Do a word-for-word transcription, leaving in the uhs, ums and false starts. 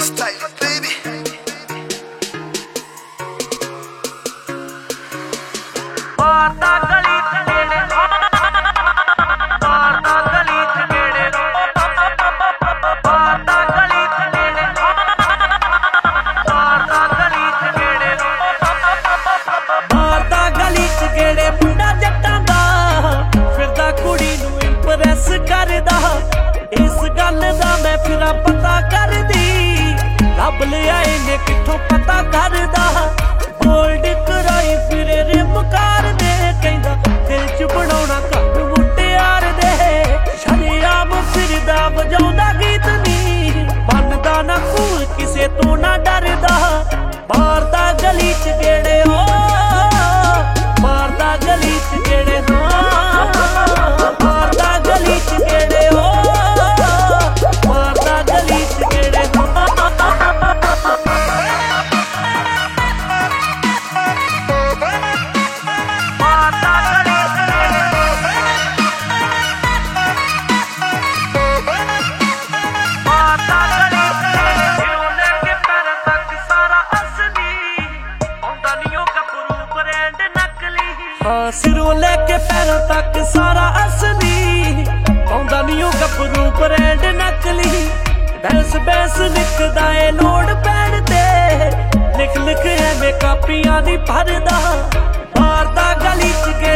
style, baby. ਮਾਰਦਾ ਗਲੀ ਚ ਗੇੜੇ ਮਾਰਦਾ ਗਲੀ ਚ ਗੇੜੇ ਮਾਰਦਾ ਗਲੀ ਚ ਗੇੜੇ ਮਾਰਦਾ ਗਲੀ ਚ ਗੇੜੇ ਮਾਰਦਾ ਗਲੀ ਚ ਗੇੜੇ ਮੁੰਡਾ ਜੱਟਾਂ ਦਾ ਫਿਰਦਾ ਕੁੜੀ ਨੂੰ ਇੰਪ੍ਰੈਸ ਕਰਦਾ ਇਸ ਗੱਲ ਦਾ ਮੈਂ ਫਿਰਾਂ ਪਤਾ ਕਰਦੀ ਲੱਭ ਲਿਆ ਇਹਨੇ ਕਿੱਥੋਂ ਪਤਾ ਕਰਦਾ ਗੋਲਡ ਕਰਾਈ ਫਿਰੇ ਰਿਮਕਾਰ ਦੇ ਕਹਿੰਦਾ ਦਿਲ ਚ ਬਣਾਉਣਾ ਘਰ ਮੁਟਿਆਰ ਦੇ ਸ਼ਰਿਆਮ ਫਿਰਦਾ ਵਜਾਉਂਦਾ ਗੀਤ ਨੀ ਮੰਨਦਾ ਨਾ ਕੋਈ ਕਿਸੇ ਤੋਂ ਨਾ ਡਰਦਾ ਮਾਰਦਾ ਗਲੀ ਚ ਗੇੜੇ ਓ ਮਾਰਦਾ ਗਲੀ ਚ ਗੇੜੇ ਹਾਂ ਮਾਰਦਾ ਗਲੀ ਚ ਗੇੜੇ ਓ ਮਾਰਦਾ ਗਲੀ ਚ ਗੇੜੇ ਸਿਰੋਂ ਲੈ ਕੇ ਪੈਰਾਂ ਤੱਕ ਸਾਰਾ ਅਸਲੀ ਆਉਂਦਾ ਨੀ ਉਹ ਗੱਭਰੂ ਬ੍ਰੈਂਡ ਨਕਲੀ ਬੈਂਸ ਬੈਂਸ ਲਿਖਦਾ ਏ ਲੋੜ ਪੈਣ ਤੇ ਲਿਖ ਲਿਖ ਐਵੇਂ ਕਾਪੀਆਂ ਦੀ ਭਰਦਾ ਮਾਰਦਾ ਗਲੀ ਚ